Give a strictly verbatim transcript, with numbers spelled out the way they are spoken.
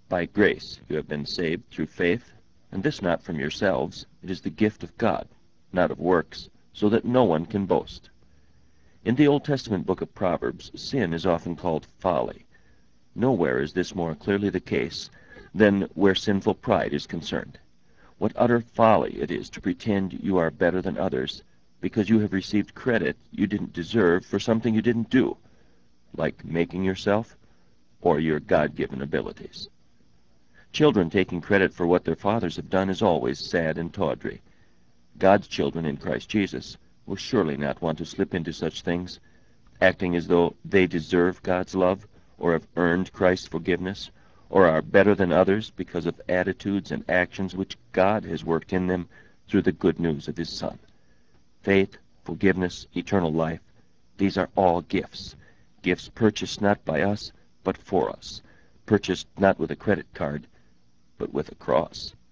By grace you have been saved through faith, and this not from yourselves. It is the gift of God, not of works, so that no one can boast. In the Old Testament book of Proverbs, sin is often called folly. Nowhere is this more clearly the case than where sinful pride is concerned. What utter folly it is to pretend you are better than others because you have received credit you didn't deserve for something you didn't do, like making yourself or your God-given abilities. Children taking credit for what their fathers have done is always sad and tawdry. God's children in Christ Jesus will surely not want to slip into such things, acting as though they deserve God's love, or have earned Christ's forgiveness, or are better than others because of attitudes and actions which God has worked in them through the good news of his Son. Faith, forgiveness, eternal life, these are all gifts, gifts purchased not by us, but for us, purchased not with a credit card, but with a cross.